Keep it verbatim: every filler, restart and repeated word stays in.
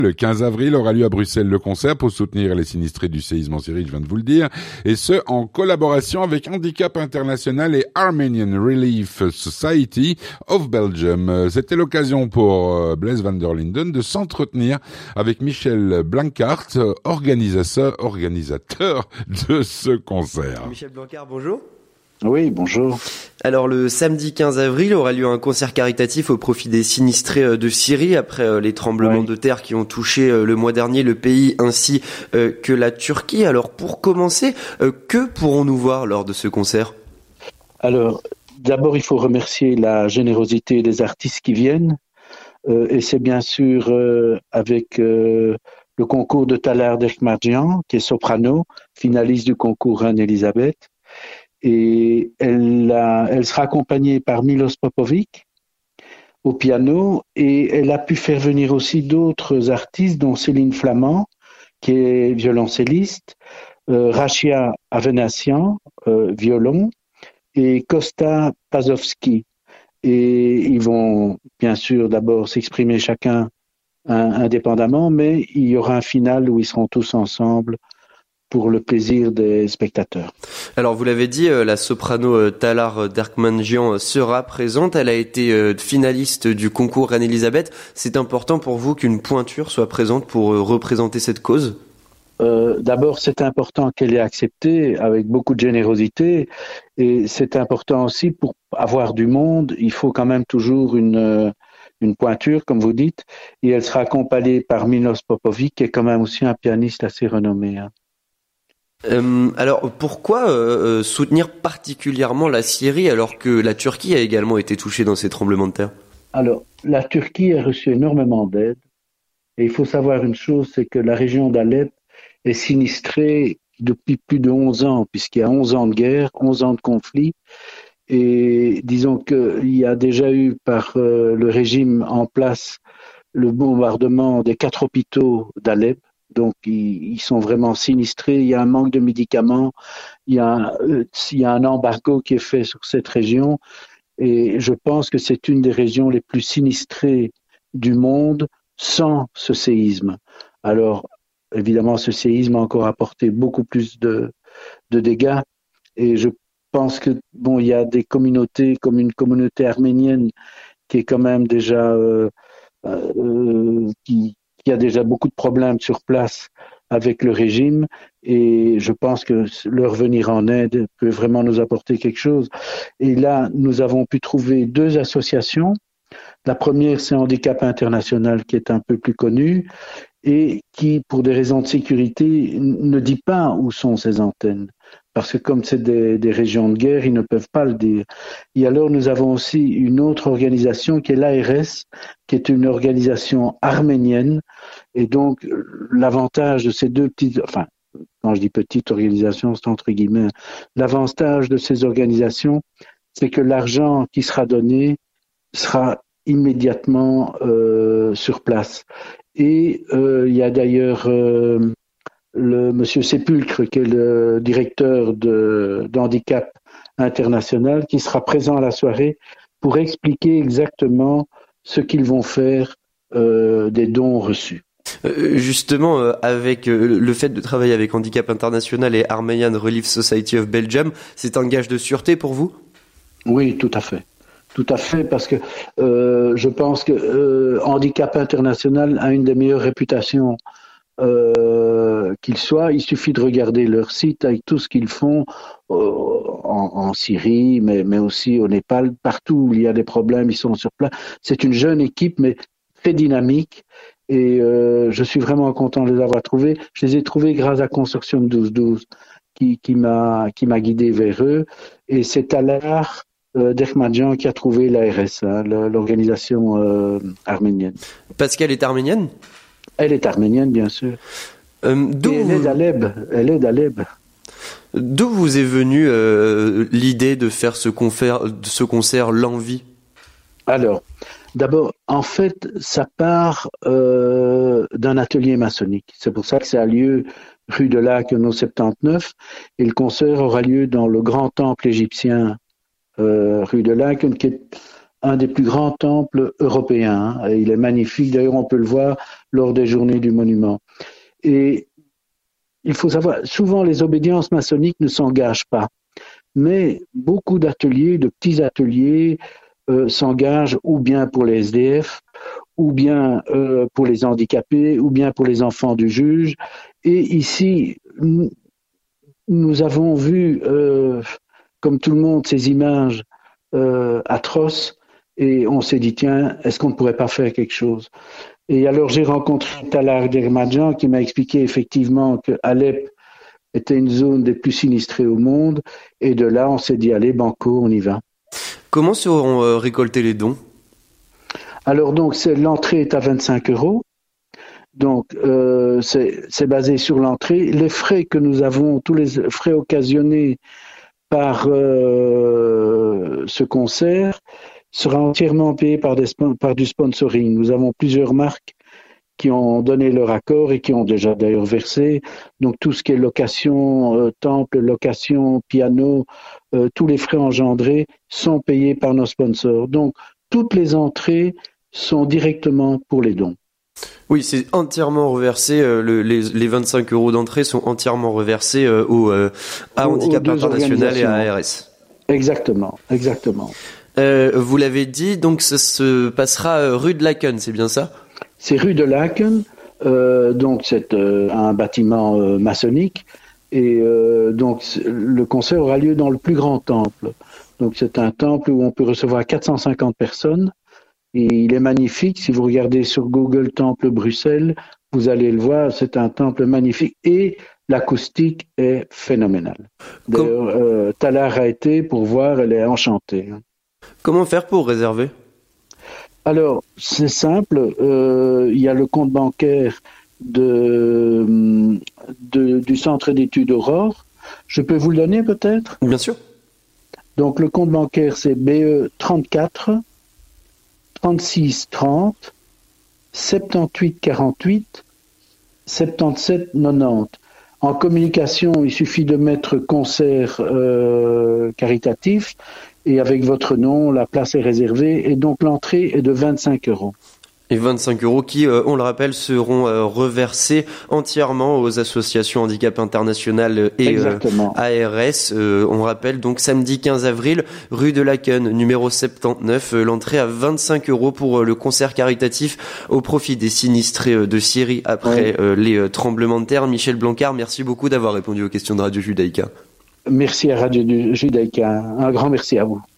Le quinze avril aura lieu à Bruxelles le concert pour soutenir les sinistrés du séisme en Syrie, je viens de vous le dire, et ce, en collaboration avec Handicap International et Armenian Relief Society of Belgium. C'était l'occasion pour Blaise van der Linden de s'entretenir avec Michel Blancart, organisateur, organisateur de ce concert. Michel Blancart, bonjour. Oui, bonjour. Alors le samedi quinze avril aura lieu un concert caritatif au profit des sinistrés de Syrie après les tremblements oui. de terre qui ont touché le mois dernier le pays ainsi que la Turquie. Alors pour commencer, que pourrons-nous voir lors de ce concert ? Alors d'abord il faut remercier la générosité des artistes qui viennent euh, et c'est bien sûr euh, avec euh, le concours de Talar Derkmadjian qui est soprano, finaliste du concours Reine-Elisabeth. Et elle, a, elle sera accompagnée par Milos Popovic au piano et elle a pu faire venir aussi d'autres artistes dont Céline Flamand qui est violoncelliste, euh, Rachia Avenassian, euh, violon et Costa Pazovski. Et ils vont bien sûr d'abord s'exprimer chacun un, indépendamment, mais il y aura un final où ils seront tous ensemble pour le plaisir des spectateurs. Alors vous l'avez dit, la soprano Talar Derkmadjian sera présente. Elle a été finaliste du concours Reine-Elisabeth. C'est important pour vous qu'une pointure soit présente pour représenter cette cause ? euh, D'abord, c'est important qu'elle ait accepté avec beaucoup de générosité. Et c'est important aussi pour avoir du monde. Il faut quand même toujours une, une pointure, comme vous dites. Et elle sera accompagnée par Milos Popovic, qui est quand même aussi un pianiste assez renommé. Hein. Euh, alors pourquoi euh, soutenir particulièrement la Syrie alors que la Turquie a également été touchée dans ces tremblements de terre ? Alors la Turquie a reçu énormément d'aide et il faut savoir une chose, c'est que la région d'Alep est sinistrée depuis plus de onze ans puisqu'il y a onze ans de guerre, onze ans de conflit et disons qu'il y a déjà eu par euh, le régime en place le bombardement des quatre hôpitaux d'Alep. Donc, ils, ils sont vraiment sinistrés. Il y a un manque de médicaments. Il y a, euh, il y a un embargo qui est fait sur cette région. Et je pense que c'est une des régions les plus sinistrées du monde sans ce séisme. Alors, évidemment, ce séisme a encore apporté beaucoup plus de, de dégâts. Et je pense que, bon, il y a des communautés, comme une communauté arménienne qui est quand même déjà, euh, euh, qui, qui a déjà beaucoup de problèmes sur place avec le régime et je pense que leur venir en aide peut vraiment nous apporter quelque chose. Et là, nous avons pu trouver deux associations. La première, c'est Handicap International qui est un peu plus connu et qui, pour des raisons de sécurité, ne dit pas où sont ses antennes. Parce que comme c'est des, des régions de guerre, ils ne peuvent pas le dire. Et alors, nous avons aussi une autre organisation qui est l'A R S, qui est une organisation arménienne. Et donc, l'avantage de ces deux petites, enfin, quand je dis petites organisations, c'est entre guillemets, l'avantage de ces organisations, c'est que l'argent qui sera donné sera immédiatement euh, sur place. Et euh, il y a d'ailleurs euh, le monsieur Sépulcre, qui est le directeur de, d'Handicap International, qui sera présent à la soirée pour expliquer exactement ce qu'ils vont faire euh, des dons reçus. Euh, justement, euh, avec euh, le fait de travailler avec Handicap International et Armenian Relief Society of Belgium, c'est un gage de sûreté pour vous ? Oui, tout à fait. Tout à fait, parce que euh, je pense que euh, Handicap International a une des meilleures réputations euh, qu'il soit. Il suffit de regarder leur site avec tout ce qu'ils font euh, en, en Syrie, mais, mais aussi au Népal, partout où il y a des problèmes, ils sont sur place. C'est une jeune équipe, mais très dynamique. Et euh, je suis vraiment content de les avoir trouvés. Je les ai trouvés grâce à Construction douze douze qui, qui, m'a, qui m'a guidé vers eux. Et c'est Talar Euh, Derkmadjian qui a trouvé l'A R S, hein, l'organisation euh, arménienne. Parce qu'elle est arménienne ? Elle est arménienne, bien sûr. Euh, d'où elle vous... est d'Alep. Elle est d'Alep. D'où vous est venue euh, l'idée de faire ce concert, ce concert L'Envie ? Alors, d'abord, en fait, ça part euh, d'un atelier maçonnique. C'est pour ça que ça a lieu rue de Laken au soixante-dix-neuf. Et le concert aura lieu dans le grand temple égyptien Euh, rue de Laken, qui est un des plus grands temples européens. Et il est magnifique. D'ailleurs, on peut le voir lors des journées du monument. Et il faut savoir, souvent les obédiences maçonniques ne s'engagent pas, mais beaucoup d'ateliers, de petits ateliers, euh, s'engagent ou bien pour les S D F, ou bien euh, pour les handicapés, ou bien pour les enfants du juge. Et ici, nous avons vu, euh, comme tout le monde, ces images euh, atroces, et on s'est dit, tiens, est-ce qu'on ne pourrait pas faire quelque chose? Et alors j'ai rencontré Talar Dermadjan qui m'a expliqué effectivement que Alep était une zone des plus sinistrées au monde, et de là on s'est dit, allez, banco, on y va. Comment seront euh, récoltés les dons? Alors donc c'est, l'entrée est à vingt-cinq euros. Donc, euh, c'est, c'est basé sur l'entrée. Les frais que nous avons, tous les frais occasionnés par euh, ce concert, sera entièrement payé par, des, par du sponsoring. Nous avons plusieurs marques qui ont donné leur accord et qui ont déjà d'ailleurs versé. Donc, tout ce qui est location, euh, temple, location, piano, euh, tous les frais engendrés sont payés par nos sponsors. Donc, toutes les entrées sont directement pour les dons. Oui, c'est entièrement reversé. Euh, le, les, les vingt-cinq euros d'entrée sont entièrement reversés euh, au, euh, à au, Handicap International et à A R S. Exactement, exactement. Euh, vous l'avez dit, donc ça se passera euh, rue de Laken, c'est bien ça? C'est rue de Laken, euh, donc c'est euh, un bâtiment euh, maçonnique, et euh, donc le concert aura lieu dans le plus grand temple. Donc c'est un temple où on peut recevoir quatre cent cinquante personnes. Et il est magnifique. Si vous regardez sur Google Temple Bruxelles, vous allez le voir. C'est un temple magnifique et l'acoustique est phénoménale. D'ailleurs, euh, Talar a été pour voir, elle est enchantée. Comment faire pour réserver? Alors, c'est simple. Euh, il y a le compte bancaire de, de, du Centre d'études Aurore. Je peux vous le donner peut-être? Bien sûr. Donc, le compte bancaire, c'est B E trente-quatre trente-six trente soixante-dix-huit quarante-huit soixante-dix-sept quatre-vingt-dix. En communication, il suffit de mettre concert euh, caritatif et avec votre nom, la place est réservée et donc l'entrée est de vingt-cinq euros. Et vingt-cinq euros qui, euh, on le rappelle, seront euh, reversés entièrement aux associations Handicap International et euh, A R S. Euh, on rappelle donc samedi quinze avril, rue de Laken, numéro soixante-dix-neuf, euh, l'entrée à vingt-cinq euros pour euh, le concert caritatif au profit des sinistrés euh, de Syrie après ouais. euh, les euh, tremblements de terre. Michel Blancard, merci beaucoup d'avoir répondu aux questions de Radio Judaïka. Merci à Radio Judaïka. Un grand merci à vous.